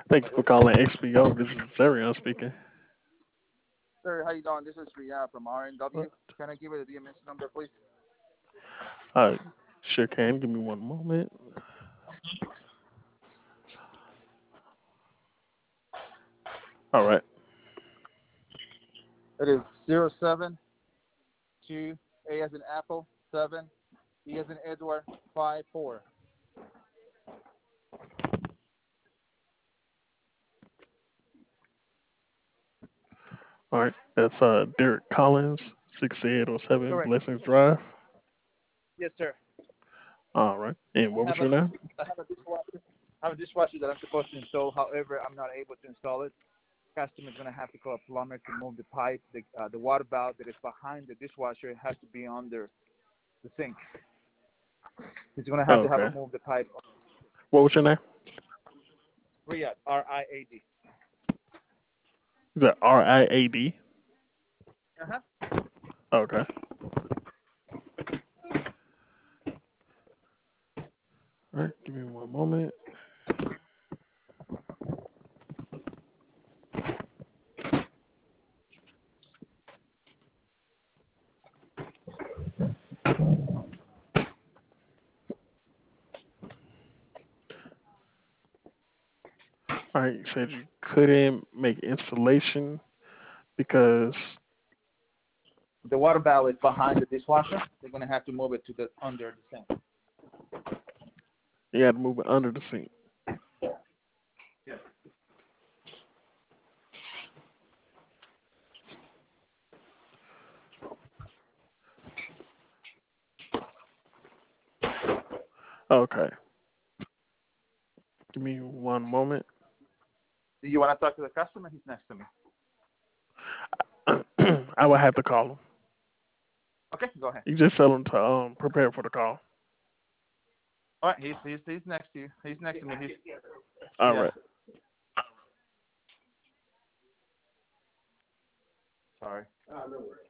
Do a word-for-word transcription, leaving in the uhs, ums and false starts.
Thank you for calling H B O. This is Zarion speaking. Sir, how you doing? This is Riyad from What? R N W. Can I give you the D M S number, please? Uh, sure can. Give me one moment. All right. It is zero seven two A as in Apple, seven, E as in Edward, five, four. All right. That's uh Derek Collins, sixty-eight oh seven Correct. Blessings Drive. Yes, sir. All right. And I what was have a your name? I have a dishwasher. I have a dishwasher that I'm supposed to install. However, I'm not able to install it. Customer's gonna have to call a plumber to move the pipe. The uh, the water valve that is behind the dishwasher has to be under the sink. He's gonna have to have Okay. a move the pipe. What was your name? Riyadh, R I A D. Is that R I A D? Uh huh. Okay. All right. Give me one moment. All right. You said you couldn't make installation because The water valve is behind the dishwasher. They're gonna have to move it to the under the sink. you had to move it under the sink. Yes. Okay. Give me one moment. Do you want to talk to the customer? He's next to me. I will have to call him. Okay, go ahead. You just tell him to um prepare for the call. All right, he's he's he's next to you. He's next to me. He's All yeah. right. Sorry. Uh, no worries.